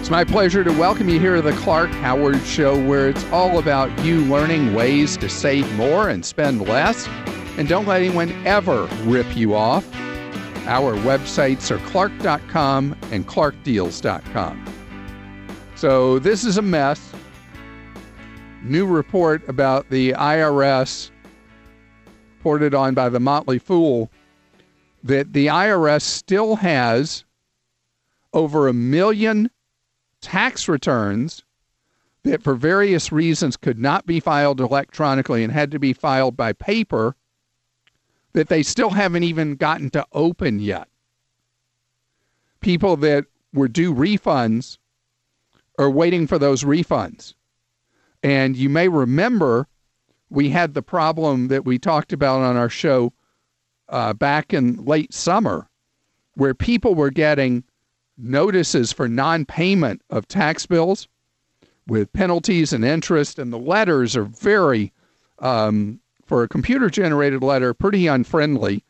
It's my pleasure to welcome you here to the Clark Howard Show, where it's all about you learning ways to save more and spend less. And don't let anyone ever rip you off. Our websites are clark.com and clarkdeals.com. So this is a mess. New report about the IRS, reported on by the Motley Fool, that the IRS still has over 1 million tax returns that for various reasons could not be filed electronically and had to be filed by paper that they still haven't even gotten to open yet. People that were due refunds are waiting for those refunds. And you may remember we had the problem that we talked about on our show back in late summer, where people were getting notices for non-payment of tax bills with penalties and interest, and the letters are very, for a computer-generated letter, pretty unfriendly.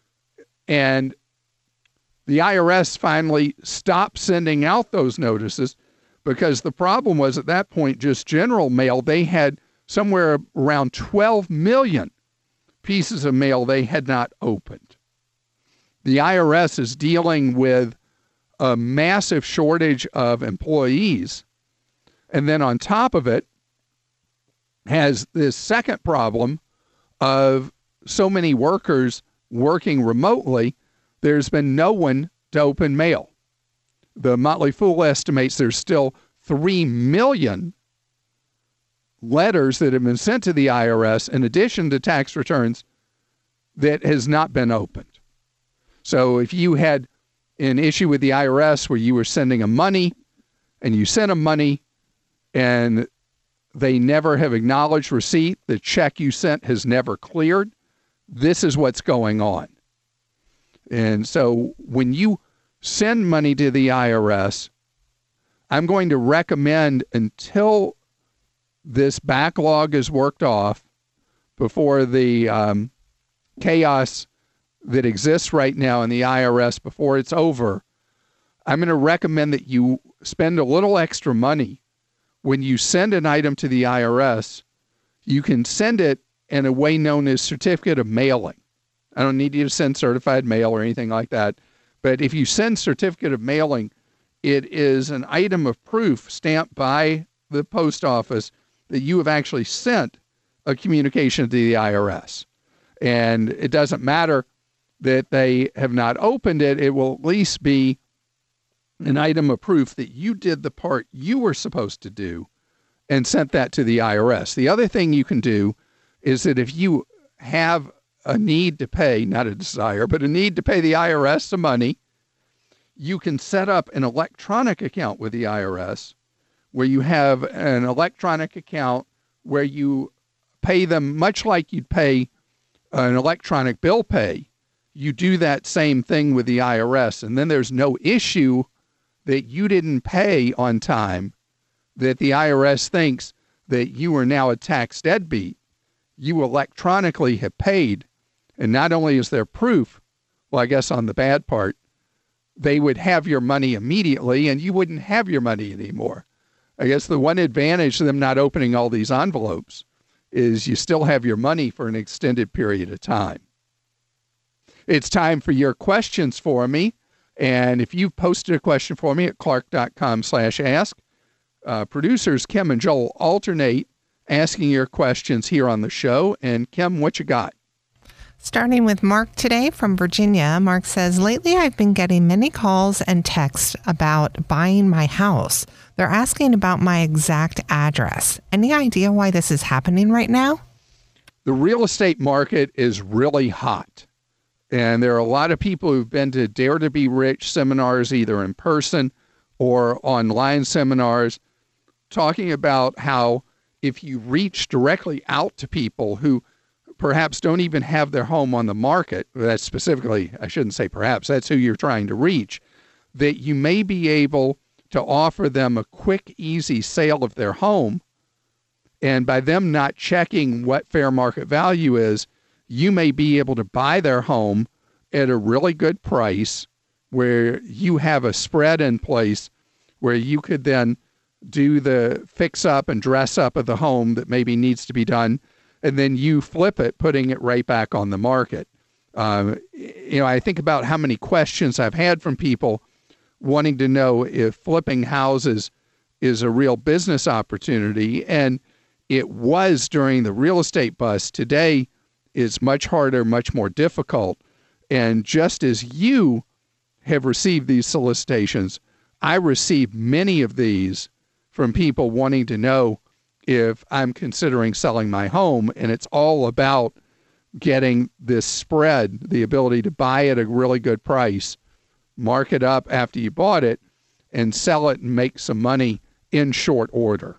And the IRS finally stopped sending out those notices because the problem was at that point just general mail. They had somewhere around 12 million pieces of mail they had not opened. The IRS is dealing with a massive shortage of employees, and then on top of it has this second problem of so many workers working remotely, there's been no one to open mail. The Motley Fool estimates there's still 3 million letters that have been sent to the IRS in addition to tax returns that has not been opened. So if you had an issue with the IRS where you were sending them money and you sent them money and they never have acknowledged receipt, the check you sent has never cleared, this is what's going on. And so when you send money to the IRS, I'm going to recommend until this backlog is worked off, before the chaos that exists right now in the IRS, before it's over, I'm going to recommend that you spend a little extra money. When you send an item to the IRS, you can send it in a way known as certificate of mailing. I don't need you to send certified mail or anything like that. But if you send certificate of mailing, it is an item of proof stamped by the post office that you have actually sent a communication to the IRS. And it doesn't matter that they have not opened it. It will at least be an item of proof that you did the part you were supposed to do and sent that to the IRS. The other thing you can do is that if you have a need to pay, not a desire, but a need to pay the IRS some money, you can set up an electronic account with the IRS where you have an electronic account where you pay them much like you'd pay an electronic bill pay. You do that same thing with the IRS, and then there's no issue that you didn't pay on time, that the IRS thinks that you are now a tax deadbeat. You electronically have paid, and not only is there proof, well, I guess on the bad part, they would have your money immediately and you wouldn't have your money anymore. I guess the one advantage of them not opening all these envelopes is you still have your money for an extended period of time. It's time for your questions for me. And if you've posted a question for me at clark.com/ask, producers Kim and Joel alternate asking your questions here on the show. And Kim, what you got? Starting with Mark today from Virginia. Mark says, lately I've been getting many calls and texts about buying my house. They're asking about my exact address. Any idea why this is happening right now? The real estate market is really hot. And there are a lot of people who've been to Dare to Be Rich seminars, either in person or online seminars, talking about how if you reach directly out to people who perhaps don't even have their home on the market, that's specifically, I shouldn't say perhaps, that's who you're trying to reach, that you may be able to offer them a quick, easy sale of their home. And by them not checking what fair market value is, you may be able to buy their home at a really good price where you have a spread in place where you could then do the fix up and dress up of the home that maybe needs to be done, and then you flip it, putting it right back on the market. I think about how many questions I've had from people wanting to know if flipping houses is a real business opportunity. And it was during the real estate bust. Today, it's much harder, much more difficult. And just as you have received these solicitations, I receive many of these from people wanting to know if I'm considering selling my home. And it's all about getting this spread, the ability to buy at a really good price, mark it up after you bought it, and sell it and make some money in short order.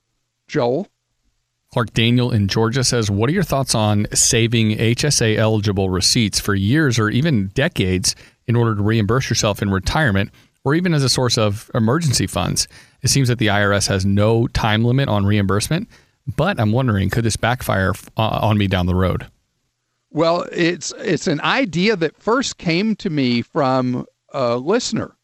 Joel? Clark Daniel in Georgia says, what are your thoughts on saving HSA-eligible receipts for years or even decades in order to reimburse yourself in retirement or even as a source of emergency funds? It seems that the IRS has no time limit on reimbursement, but I'm wondering, could this backfire on me down the road? Well, it's an idea that first came to me from a listener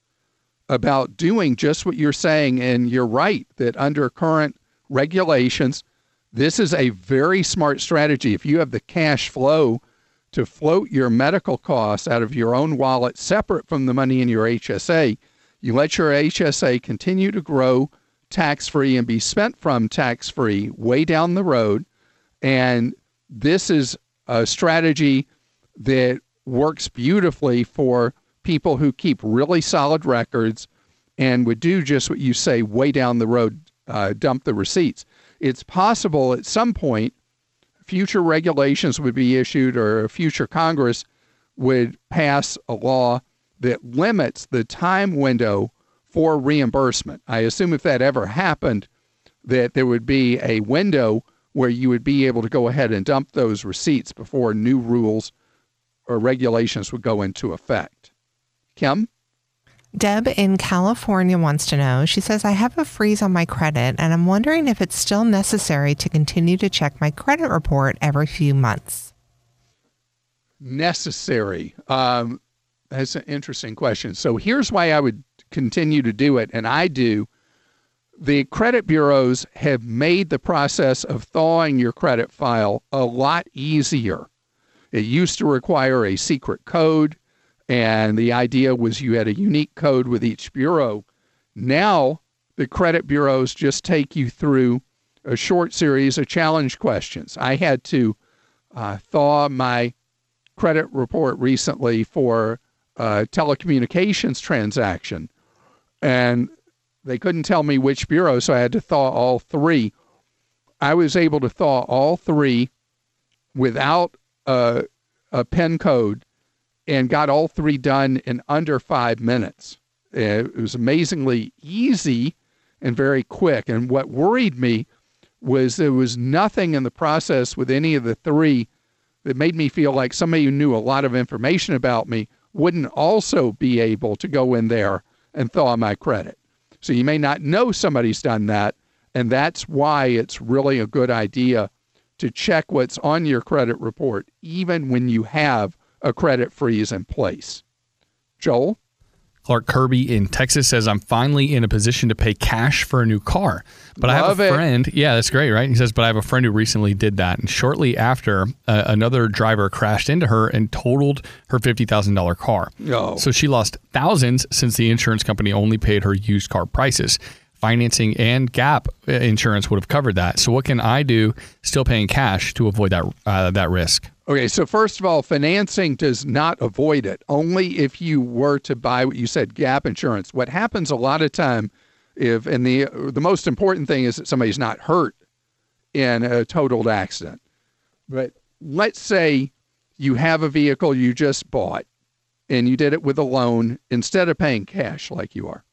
about doing just what you're saying, and you're right that under current regulations, this is a very smart strategy. If you have the cash flow to float your medical costs out of your own wallet separate from the money in your HSA, you let your HSA continue to grow tax-free and be spent from tax-free way down the road. And this is a strategy that works beautifully for people who keep really solid records and would do just what you say way down the road, dump the receipts. It's possible at some point future regulations would be issued or a future Congress would pass a law that limits the time window for reimbursement. I assume if that ever happened, that there would be a window where you would be able to go ahead and dump those receipts before new rules or regulations would go into effect. Kim? Deb in California wants to know, she says, I have a freeze on my credit and I'm wondering if it's still necessary to continue to check my credit report every few months. Necessary. That's an interesting question. So here's why I would continue to do it, and I do. The credit bureaus have made the process of thawing your credit file a lot easier. It used to require a secret code, and the idea was you had a unique code with each bureau. Now, the credit bureaus just take you through a short series of challenge questions. I had to thaw my credit report recently for a telecommunications transaction, and they couldn't tell me which bureau, so I had to thaw all three. I was able to thaw all three without a PIN code and got all three done in under 5 minutes. It was amazingly easy and very quick. And what worried me was there was nothing in the process with any of the three that made me feel like somebody who knew a lot of information about me wouldn't also be able to go in there and thaw my credit. So you may not know somebody's done that, and that's why it's really a good idea to check what's on your credit report, even when you have a credit freeze in place. Joel? Clark Kirby in Texas says, I'm finally in a position to pay cash for a new car. But I have a friend. Yeah, that's great, right? He says, but I have a friend who recently did that. And shortly after, another driver crashed into her and totaled her $50,000 car. Oh. So she lost thousands since the insurance company only paid her used car prices. Financing and Gap insurance would have covered that. So what can I do still paying cash to avoid that risk? Okay, so first of all, financing does not avoid it. Only if you were to buy what you said, Gap insurance. What happens a lot of time, and the most important thing is that somebody's not hurt in a totaled accident. But let's say you have a vehicle you just bought, and you did it with a loan instead of paying cash like you are.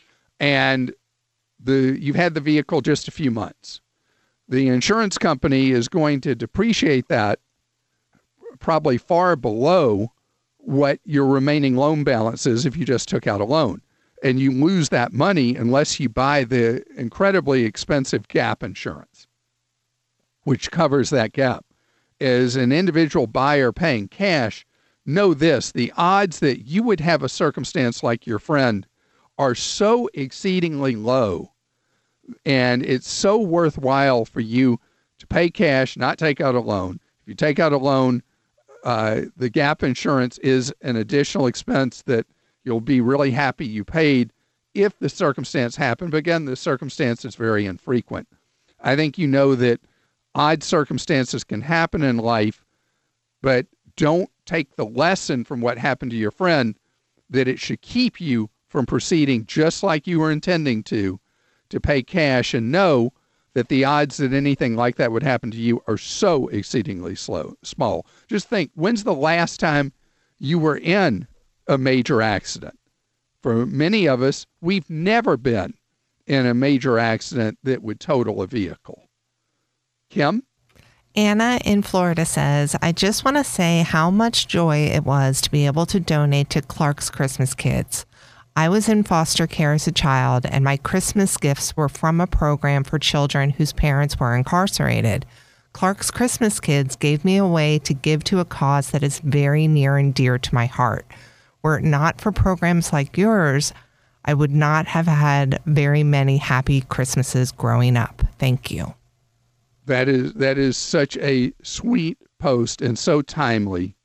And you've had the vehicle just a few months. The insurance company is going to depreciate that probably far below what your remaining loan balance is if you just took out a loan. And you lose that money unless you buy the incredibly expensive Gap insurance, which covers that gap. As an individual buyer paying cash, know this, the odds that you would have a circumstance like your friend are so exceedingly low, and it's so worthwhile for you to pay cash, not take out a loan. If you take out a loan, the gap insurance is an additional expense that you'll be really happy you paid if the circumstance happened. But again, the circumstance is very infrequent. I think you know that odd circumstances can happen in life, but don't take the lesson from what happened to your friend that it should keep you from proceeding just like you were intending to pay cash, and know that the odds that anything like that would happen to you are so exceedingly small. Just think, when's the last time you were in a major accident? For many of us, we've never been in a major accident that would total a vehicle. Kim? Anna in Florida says, I just want to say how much joy it was to be able to donate to Clark's Christmas Kids. I was in foster care as a child, and my Christmas gifts were from a program for children whose parents were incarcerated. Clark's Christmas Kids gave me a way to give to a cause that is very near and dear to my heart. Were it not for programs like yours, I would not have had very many happy Christmases growing up. Thank you. That is such a sweet post and so timely.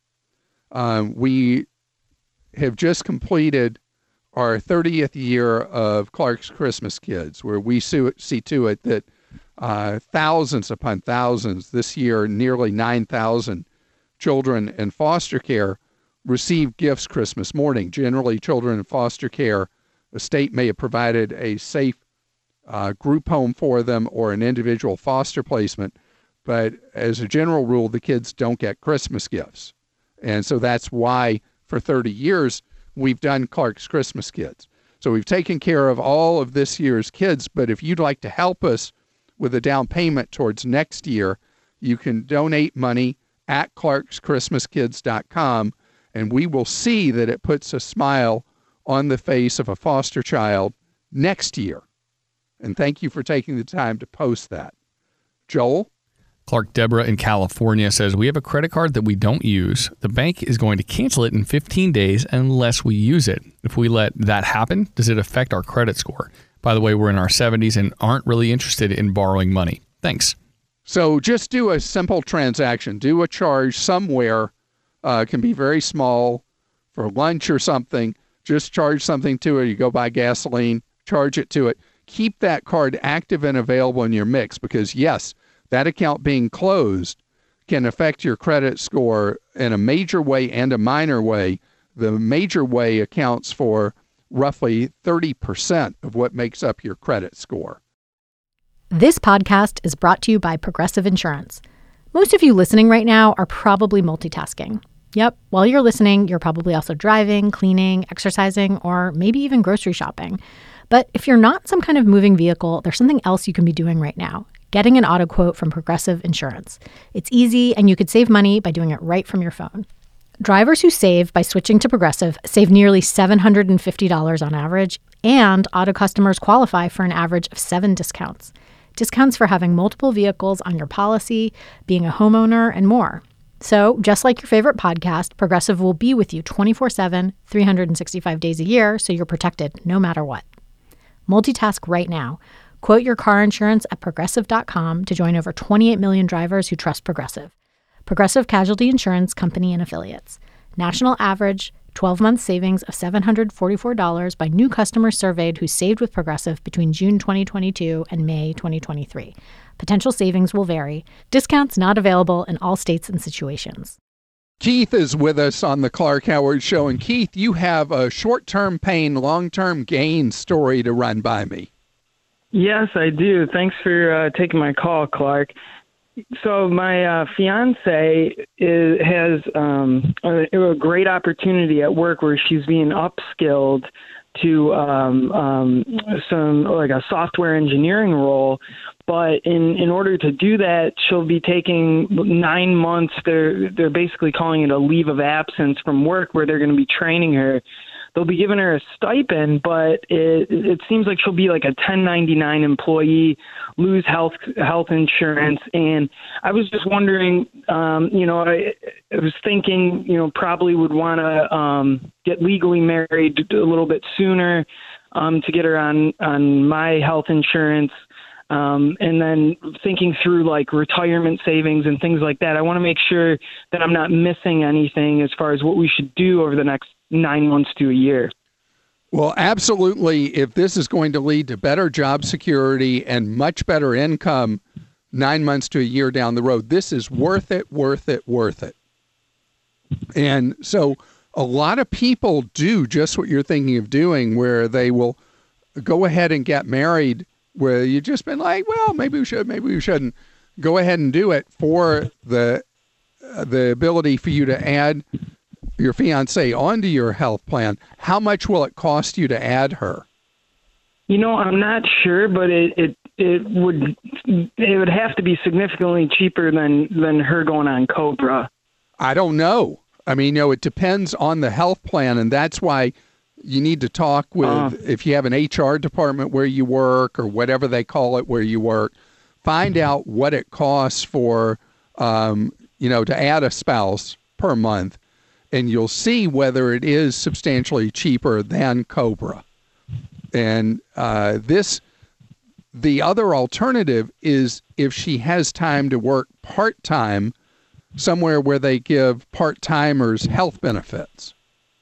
We have just completed our 30th year of Clark's Christmas Kids, where we see to it that thousands upon thousands, this year nearly 9,000 children in foster care receive gifts Christmas morning. Generally, children in foster care, the state may have provided a safe group home for them or an individual foster placement, but as a general rule, the kids don't get Christmas gifts. And so that's why for 30 years, we've done Clark's Christmas Kids. So we've taken care of all of this year's kids, but if you'd like to help us with a down payment towards next year, you can donate money at clarkschristmaskids.com, and we will see that it puts a smile on the face of a foster child next year. And thank you for taking the time to post that. Joel? Clark Deborah in California says, we have a credit card that we don't use. The bank is going to cancel it in 15 days unless we use it. If we let that happen, does it affect our credit score? By the way, we're in our 70s and aren't really interested in borrowing money. Thanks. So just do a simple transaction. Do a charge somewhere. Can be very small, for lunch or something. Just charge something to it. You go buy gasoline, charge it to it. Keep that card active and available in your mix, because yes, that account being closed can affect your credit score in a major way and a minor way. The major way accounts for roughly 30% of what makes up your credit score. This podcast is brought to you by Progressive Insurance. Most of you listening right now are probably multitasking. Yep, while you're listening, you're probably also driving, cleaning, exercising, or maybe even grocery shopping. But if you're not some kind of moving vehicle, there's something else you can be doing right now. Getting an auto quote from Progressive Insurance. It's easy, and you could save money by doing it right from your phone. Drivers who save by switching to Progressive save nearly $750 on average, and auto customers qualify for an average of 7 discounts. Discounts for having multiple vehicles on your policy, being a homeowner, and more. So, just like your favorite podcast, Progressive will be with you 24/7, 365 days a year, so you're protected no matter what. Multitask right now. Quote your car insurance at Progressive.com to join over 28 million drivers who trust Progressive. Progressive Casualty Insurance Company and Affiliates. National average 12-month savings of $744 by new customers surveyed who saved with Progressive between June 2022 and May 2023. Potential savings will vary. Discounts not available in all states and situations. Keith is with us on the Clark Howard Show. And Keith, you have a short-term pain, long-term gain story to run by me. Yes, I do. Thanks for taking my call, Clark. So my fiance has a great opportunity at work where she's being upskilled to some like a software engineering role. But in order to do that, she'll be taking 9 months. They're basically calling it a leave of absence from work, where they're going to be training her. They'll be giving her a stipend, but it seems like she'll be like a 1099 employee, lose health insurance. And I was just wondering, I was thinking, probably would want to get legally married a little bit sooner. to get her on my health insurance. And then thinking through like retirement savings and things like that. I want to make sure that I'm not missing anything as far as what we should do over the next 9 months to a year. Well, absolutely. If this is going to lead to better job security and much better income 9 months to a year down the road, this is worth it, worth it, worth it. And so a lot of people do just what you're thinking of doing, where they will go ahead and get married, where you've just been like, well, maybe we should, maybe we shouldn't. Go ahead and do it for the ability for you to add your fiance onto your health plan. How much will it cost you to add her? You know, I'm not sure, but it would have to be significantly cheaper than her going on Cobra. I don't know. I mean, it depends on the health plan, and that's why you need to talk with, if you have an HR department where you work or whatever they call it where you work, find out what it costs for, to add a spouse per month, and you'll see whether it is substantially cheaper than Cobra. And the other alternative is if she has time to work part-time somewhere where they give part-timers health benefits.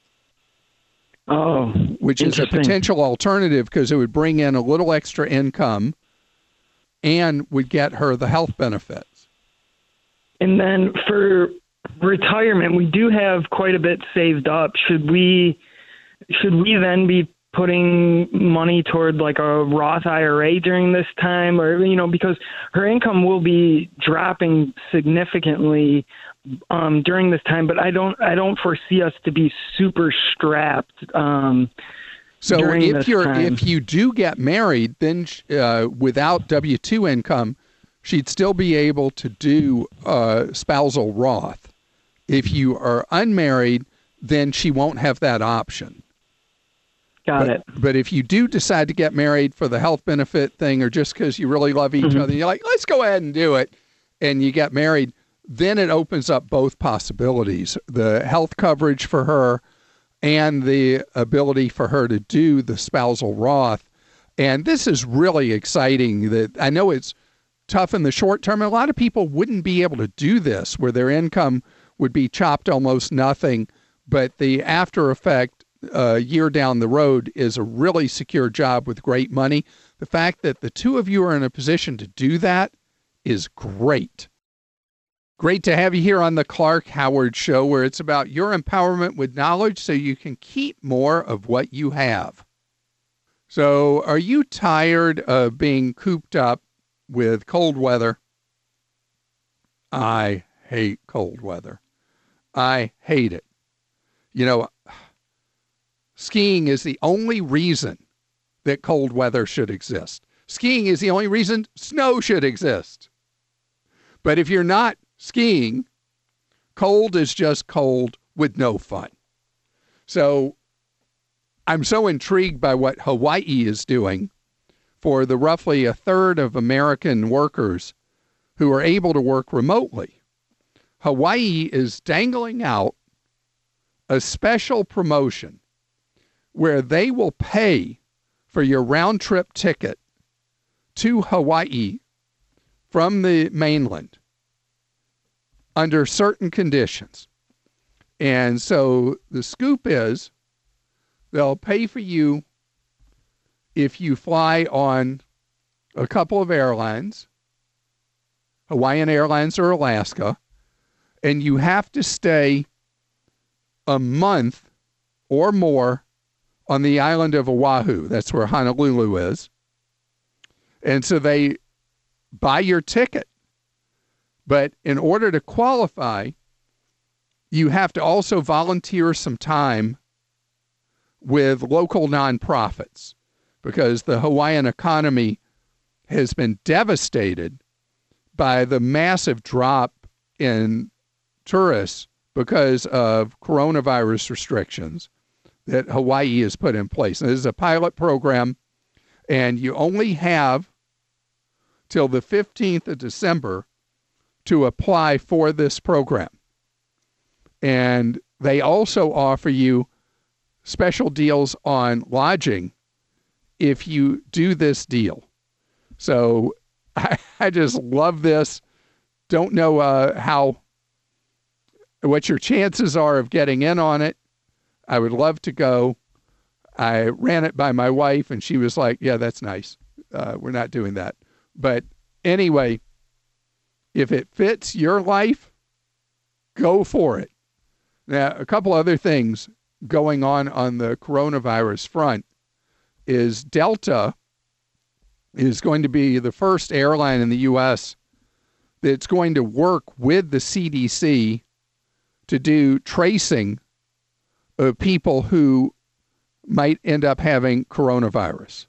Oh, which is a potential alternative because it would bring in a little extra income and would get her the health benefits. And then for retirement, we do have quite a bit saved up. Should we then be putting money toward like a Roth IRA during this time, or because her income will be dropping significantly during this time, but I don't foresee us to be super strapped. So if you do get married, then without W-2 income, she'd still be able to do spousal Roth. If you are unmarried, then she won't have that option. Got it. But if you do decide to get married for the health benefit thing, or just because you really love each other, and you're like, let's go ahead and do it, and you get married, then it opens up both possibilities, the health coverage for her and the ability for her to do the spousal Roth. And this is really exciting. That I know it's tough in the short term. A lot of people wouldn't be able to do this, where their income would be chopped almost nothing, but the after effect a year down the road is a really secure job with great money. The fact that the two of you are in a position to do that is great. Great to have you here on the Clark Howard Show, where it's about your empowerment with knowledge so you can keep more of what you have. So are you tired of being cooped up with cold weather? I hate cold weather. I hate it. Skiing is the only reason that cold weather should exist. Skiing is the only reason snow should exist. But if you're not skiing, cold is just cold with no fun. So I'm so intrigued by what Hawaii is doing for the roughly a third of American workers who are able to work remotely. Hawaii is dangling out a special promotion where they will pay for your round-trip ticket to Hawaii from the mainland under certain conditions. And so the scoop is they'll pay for you if you fly on a couple of airlines, Hawaiian Airlines or Alaska, and you have to stay a month or more on the island of Oahu. That's where Honolulu is. And so they buy your ticket. But in order to qualify, you have to also volunteer some time with local nonprofits, because the Hawaiian economy has been devastated by the massive drop in tourists because of coronavirus restrictions that Hawaii has put in place. And this is a pilot program, and you only have till the 15th of December to apply for this program. And they also offer you special deals on lodging if you do this deal. So I just love this. Don't know what your chances are of getting in on it. I would love to go. I ran it by my wife, and she was like, yeah, that's nice. We're not doing that. But anyway, if it fits your life, go for it. Now, a couple other things going on the coronavirus front is Delta is going to be the first airline in the U.S. that's going to work with the CDC to do tracing of people who might end up having coronavirus.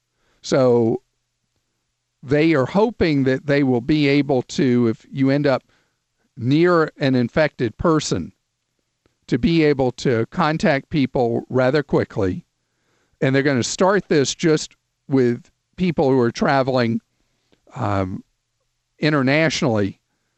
So they are hoping that they will be able to, if you end up near an infected person, to be able to contact people rather quickly. And they're going to start this just with people who are traveling internationally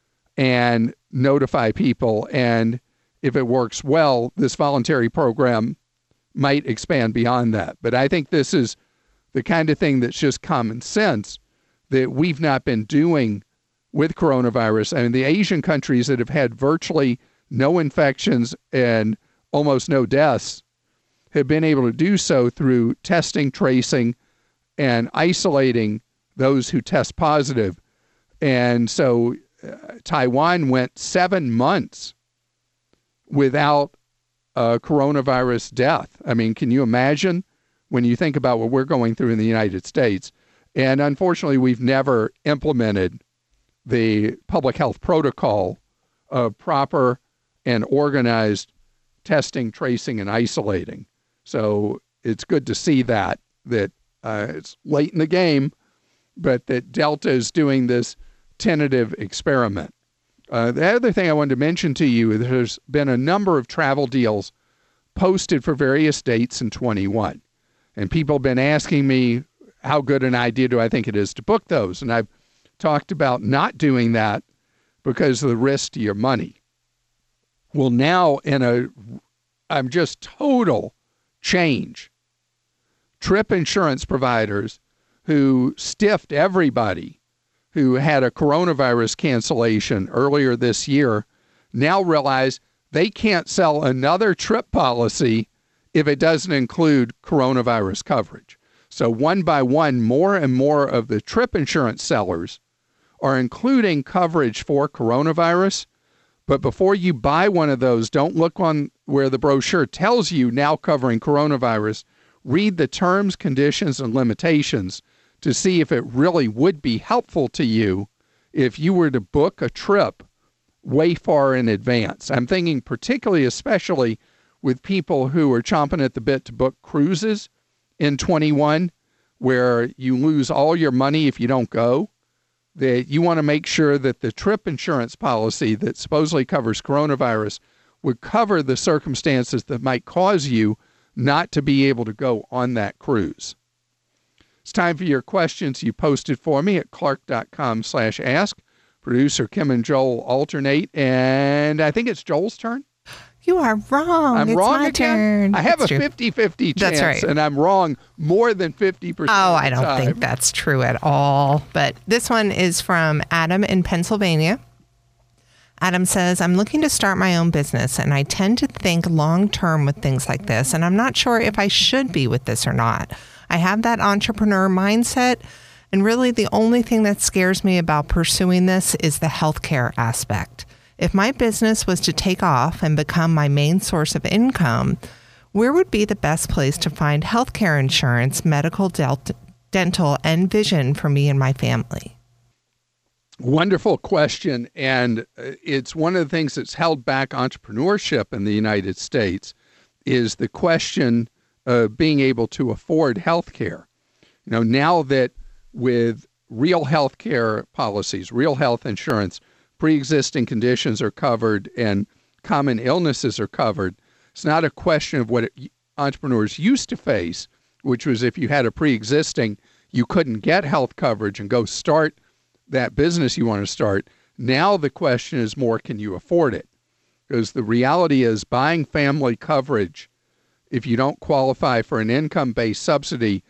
and notify people. And if it works well, this voluntary program might expand beyond that. But I think this is the kind of thing that's just common sense that we've not been doing with coronavirus. I mean, the Asian countries that have had virtually no infections and almost no deaths have been able to do so through testing, tracing, and isolating those who test positive. And so Taiwan went 7 months without a coronavirus death. I mean, can you imagine when you think about what we're going through in the United States? And unfortunately, we've never implemented the public health protocol of proper and organized testing, tracing, and isolating. So it's good to see that it's late in the game, but that Delta is doing this tentative experiment. The other thing I wanted to mention to you, there's been a number of travel deals posted for various dates in 21. And people have been asking me, how good an idea do I think it is to book those? And I've talked about not doing that because of the risk to your money. Well, now I'm just total change. Trip insurance providers who stiffed everybody who had a coronavirus cancellation earlier this year now realize they can't sell another trip policy if it doesn't include coronavirus coverage. So one by one, more and more of the trip insurance sellers are including coverage for coronavirus. But before you buy one of those, don't look on where the brochure tells you now covering coronavirus. Read the terms, conditions, and limitations to see if it really would be helpful to you if you were to book a trip way far in advance. I'm thinking particularly, especially with people who are chomping at the bit to book cruises in 21, where you lose all your money if you don't go, that you want to make sure that the trip insurance policy that supposedly covers coronavirus would cover the circumstances that might cause you not to be able to go on that cruise. It's time for your questions you posted for me at clark.com/ask. Producer Kim and Joel alternate, and I think it's Joel's turn. You are wrong. I'm it's wrong my again? turn. I have That's a true. 50-50 chance, That's right. and I'm wrong more than 50% Oh, I of the don't time. think that's true at all. But this one is from Adam in Pennsylvania. Adam says, I'm looking to start my own business, and I tend to think long-term with things like this, and I'm not sure if I should be with this or not. I have that entrepreneur mindset, and really the only thing that scares me about pursuing this is the healthcare aspect. If my business was to take off and become my main source of income, where would be the best place to find healthcare insurance, medical, dental, and vision for me and my family? Wonderful question. And it's one of the things that's held back entrepreneurship in the United States is the question of being able to afford health care. You know, now that with real health care policies, real health insurance, pre-existing conditions are covered and common illnesses are covered, it's not a question of what entrepreneurs used to face, which was if you had a pre-existing, you couldn't get health coverage and go start that business you want to start. Now the question is more, can you afford it? Because the reality is buying family coverage, if you don't qualify for an income-based subsidy,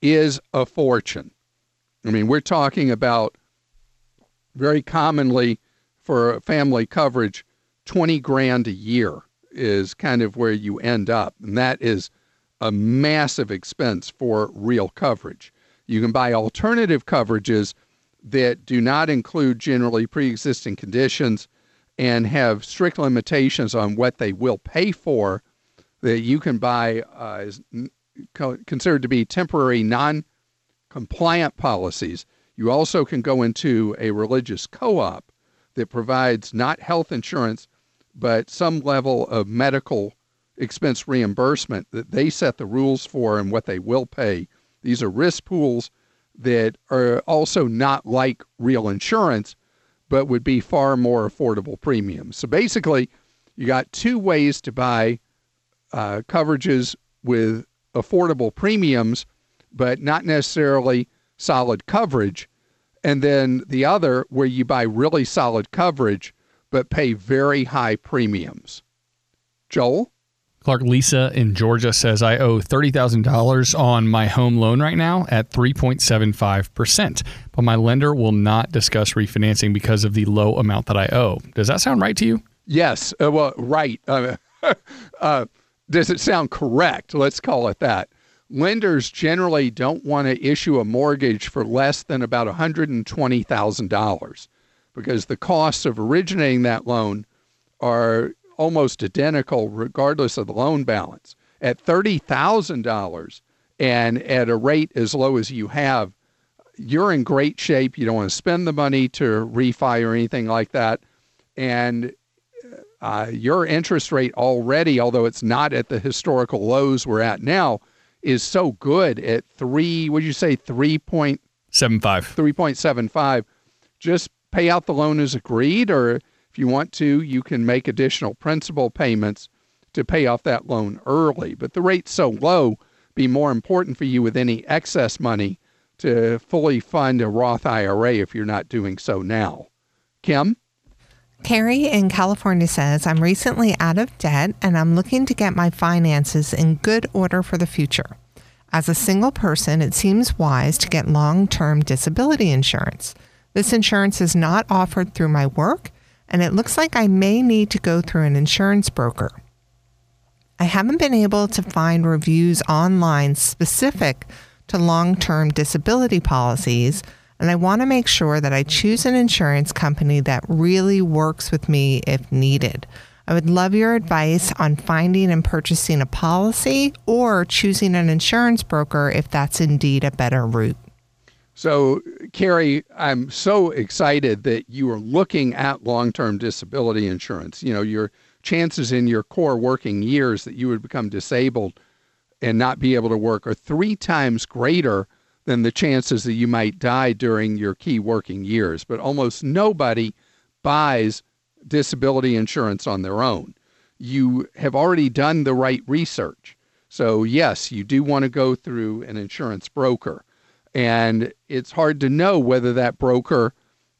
is a fortune. I mean, we're talking about very commonly for family coverage, 20 grand a year is kind of where you end up. And that is a massive expense for real coverage. You can buy alternative coverages that do not include generally pre-existing conditions and have strict limitations on what they will pay for, that you can buy as considered to be temporary non-compliant policies. You also can go into a religious co-op that provides not health insurance, but some level of medical expense reimbursement that they set the rules for and what they will pay. These are risk pools that are also not like real insurance, but would be far more affordable premiums. So basically, you got two ways to buy coverages with affordable premiums, but not necessarily solid coverage. And then the other where you buy really solid coverage, but pay very high premiums. Joel? Clark, Lisa in Georgia says, I owe $30,000 on my home loan right now at 3.75%, but my lender will not discuss refinancing because of the low amount that I owe. Does that sound right to you? Yes. Well, right. Does it sound correct? Let's call it that. Lenders generally don't want to issue a mortgage for less than about $120,000 because the costs of originating that loan are almost identical regardless of the loan balance. At $30,000 and at a rate as low as you have, you're in great shape. You don't want to spend the money to refi or anything like that. And your interest rate already, although it's not at the historical lows we're at now, is so good at 3.75. Just pay out the loan as agreed, or if you want to, you can make additional principal payments to pay off that loan early. But the rate's so low, be more important for you with any excess money to fully fund a Roth IRA if you're not doing so now. Kim? Carrie in California says, I'm recently out of debt and I'm looking to get my finances in good order for the future. As a single person, it seems wise to get long-term disability insurance. This insurance is not offered through my work, and it looks like I may need to go through an insurance broker. I haven't been able to find reviews online specific to long-term disability policies, and I want to make sure that I choose an insurance company that really works with me if needed. I would love your advice on finding and purchasing a policy or choosing an insurance broker if that's indeed a better route. So, Carrie, I'm so excited that you are looking at long-term disability insurance. You know, your chances in your core working years that you would become disabled and not be able to work are 3 times greater than the chances that you might die during your key working years. But almost nobody buys disability insurance on their own. You have already done the right research. So, yes, you do want to go through an insurance broker. And it's hard to know whether that broker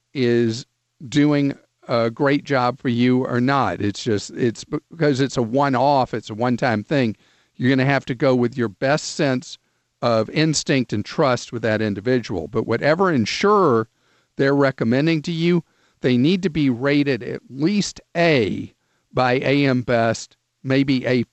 is doing a great job for you or not. It's because it's a one-off, it's a one-time thing. You're going to have to go with your best sense of instinct and trust with that individual. But whatever insurer they're recommending to you, they need to be rated at least A by AM Best, maybe A+.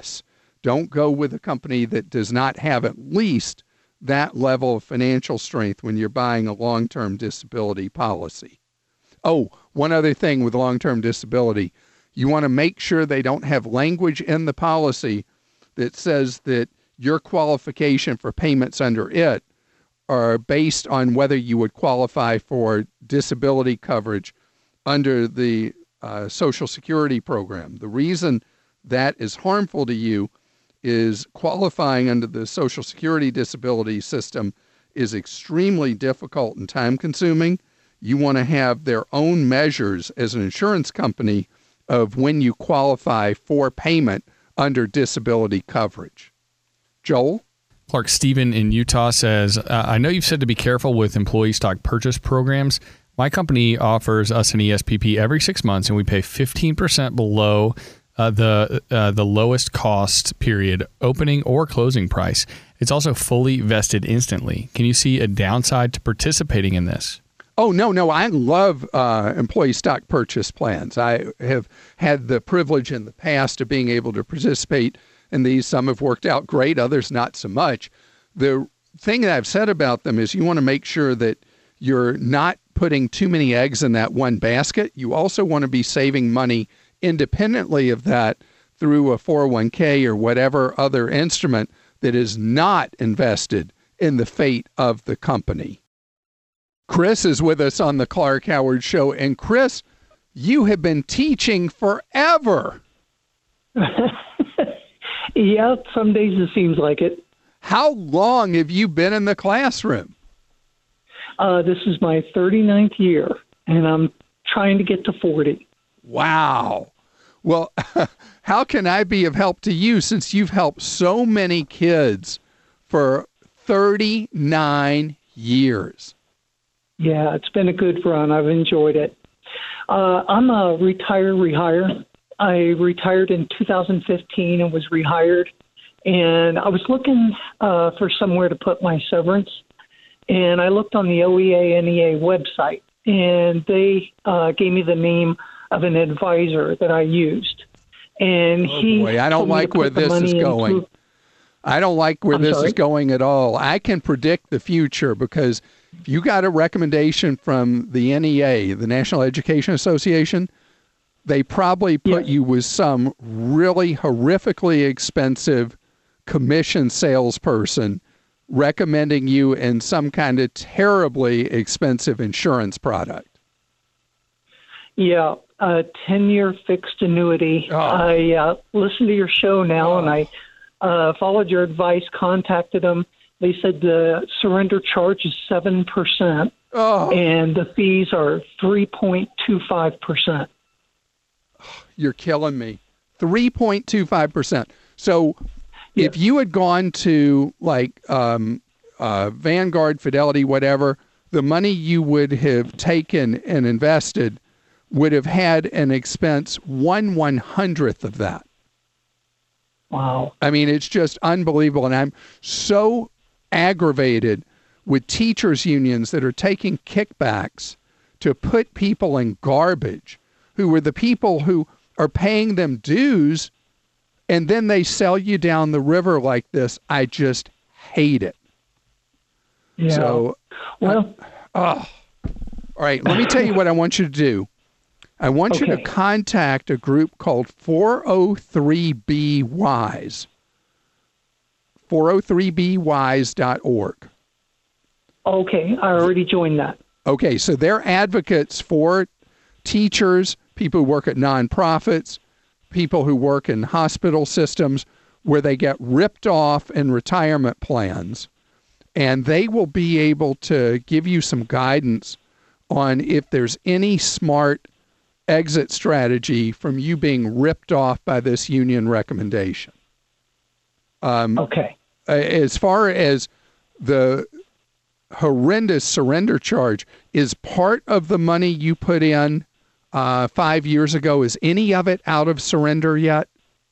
Don't go with a company that does not have at least that level of financial strength when you're buying a long-term disability policy. Oh, one other thing with long-term disability, you want to make sure they don't have language in the policy that says that your qualification for payments under it are based on whether you would qualify for disability coverage under the Social Security program. The reason that is harmful to you is qualifying under the Social Security disability system is extremely difficult and time-consuming. You want to have their own measures as an insurance company of when you qualify for payment under disability coverage. Joel? Clark, Stephen in Utah says, I know you've said to be careful with employee stock purchase programs. My company offers us an ESPP every 6 months, and we pay 15% below the lowest cost period, opening or closing price. It's also fully vested instantly. Can you see a downside to participating in this? Oh, no. I love employee stock purchase plans. I have had the privilege in the past of being able to participate in these. Some have worked out great, others not so much. The thing that I've said about them is you want to make sure that you're not putting too many eggs in that one basket. You also want to be saving money independently of that through a 401k or whatever other instrument that is not invested in the fate of the company. Chris is with us on the Clark Howard Show. And Chris, you have been teaching forever. Yeah, some days it seems like it. How long have you been in the classroom? This is my 39th year, and I'm trying to get to 40. Wow. Well, how can I be of help to you since you've helped so many kids for 39 years? Yeah, it's been a good run. I've enjoyed it. I'm a rehire. I retired in 2015 and was rehired, and I was looking for somewhere to put my severance, and I looked on the OEA NEA website, and they gave me the name of an advisor that I used. And I don't like where this is going. I don't like where this is going at all. I can predict the future because if you got a recommendation from the NEA, the National Education Association, they probably put you with some really horrifically expensive commission salesperson recommending you in some kind of terribly expensive insurance product. Yeah, a 10-year fixed annuity. Oh. I listened to your show now, and I followed your advice, contacted them. They said the surrender charge is 7%, and the fees are 3.25%. You're killing me. 3.25%. So if you had gone to like Vanguard, Fidelity, whatever, the money you would have taken and invested would have had an expense 1/100th of that. Wow. I mean, it's just unbelievable. And I'm so aggravated with teachers unions that are taking kickbacks to put people in garbage who were the people who are paying them dues, and then they sell you down the river like this. I just hate it. Yeah. So, all right, let me tell you what I want you to do. I want you to contact a group called 403BWISE. 403BWISE.org. Okay, I already joined that. Okay, so they're advocates for teachers, people who work at nonprofits, people who work in hospital systems where they get ripped off in retirement plans. And they will be able to give you some guidance on if there's any smart exit strategy from you being ripped off by this union recommendation. As far as the horrendous surrender charge, is part of the money you put in 5 years ago, is any of it out of surrender yet?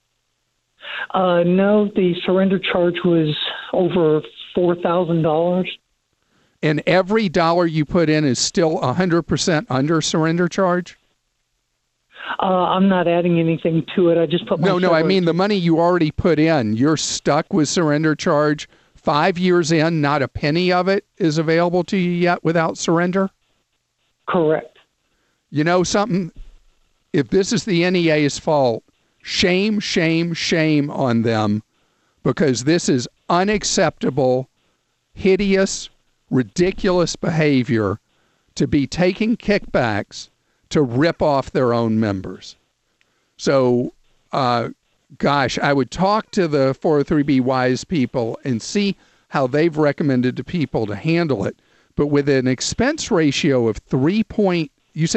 No, the surrender charge was over $4,000. And every dollar you put in is still 100% under surrender charge? I'm not adding anything to it. I just put my No, I mean the money you already put in. You're stuck with surrender charge. 5 years in, not a penny of it is available to you yet without surrender? Correct. You know something? If this is the NEA's fault, shame, shame, shame on them, because this is unacceptable, hideous, ridiculous behavior to be taking kickbacks to rip off their own members. So, gosh, I would talk to the 403BWISE people and see how they've recommended to people to handle it. But with an expense ratio of 3.5%?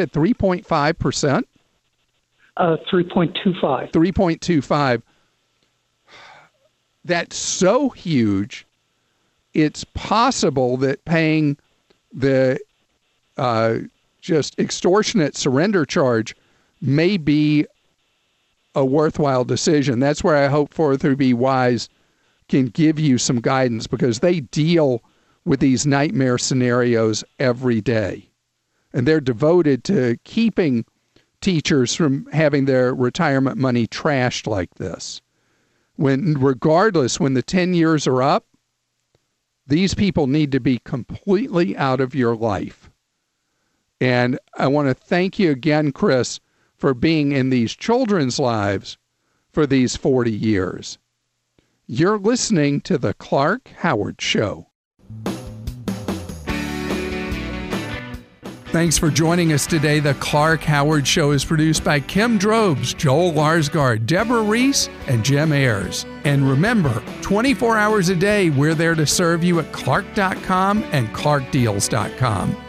3.25. 3.25. That's so huge. It's possible that paying the just extortionate surrender charge may be a worthwhile decision. That's where I hope 403B Wise can give you some guidance, because they deal with these nightmare scenarios every day. And they're devoted to keeping teachers from having their retirement money trashed like this. Regardless, when the 10 years are up, these people need to be completely out of your life. And I want to thank you again, Chris, for being in these children's lives for these 40 years. You're listening to The Clark Howard Show. Thanks for joining us today. The Clark Howard Show is produced by Kim Drobes, Joel Larsgaard, Deborah Reese, and Jim Ayers. And remember, 24 hours a day, we're there to serve you at Clark.com and ClarkDeals.com.